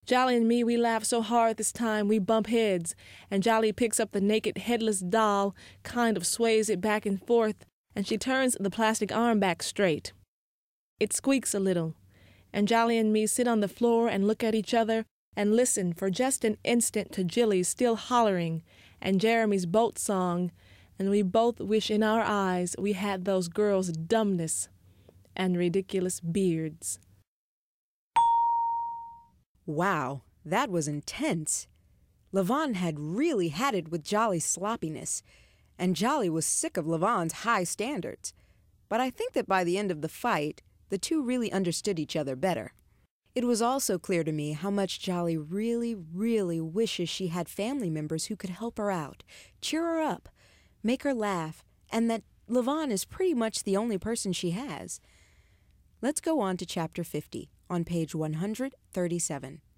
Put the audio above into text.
Jolly and me, we laugh so hard this time we bump heads, and Jolly picks up the naked, headless doll, kind of sways it back and forth, and she turns the plastic arm back straight. It squeaks a little, and Jolly and me sit on the floor and look at each other and listen for just an instant to Jilly's still hollering and Jeremy's boat song, and we both wish in our eyes we had those girls' dumbness and ridiculous beards. Wow, that was intense. Levon had really had it with Jolly's sloppiness, and Jolly was sick of Levon's high standards. But I think that by the end of the fight, the two really understood each other better. It was also clear to me how much Jolly really, really wishes she had family members who could help her out, cheer her up, make her laugh, and that Levon is pretty much the only person she has. Let's go on to Chapter 50 on page 137.